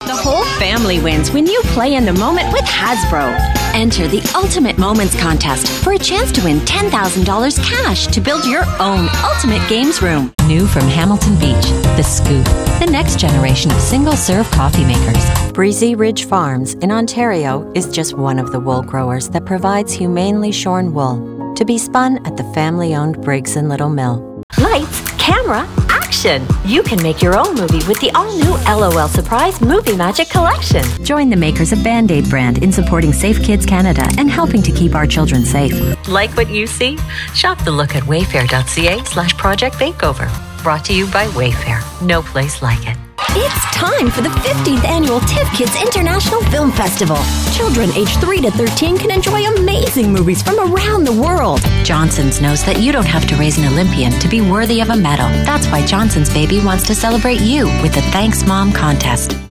The whole family wins when you play in the moment with Hasbro. Enter the Ultimate Moments Contest for a chance to win $10,000 cash to build your own Ultimate Games Room. New from Hamilton Beach, The Scoop, the next generation of single-serve coffee makers. Breezy Ridge Farms in Ontario is just one of the wool growers that provides humanely shorn wool to be spun at the family-owned Briggs & Little Mill. Lights, camera, action! You can make your own movie with the all-new LOL Surprise Movie Magic Collection. Join the makers of Band-Aid brand in supporting Safe Kids Canada and helping to keep our children safe. Like what you see? Shop the look at wayfair.ca/Project Makeover. Brought to you by Wayfair. No place like it. It's time for the 15th annual TIFF Kids International Film Festival. Children aged 3 to 13 can enjoy amazing movies from around the world. Johnson's knows that you don't have to raise an Olympian to be worthy of a medal. That's why Johnson's Baby wants to celebrate you with the Thanks Mom contest.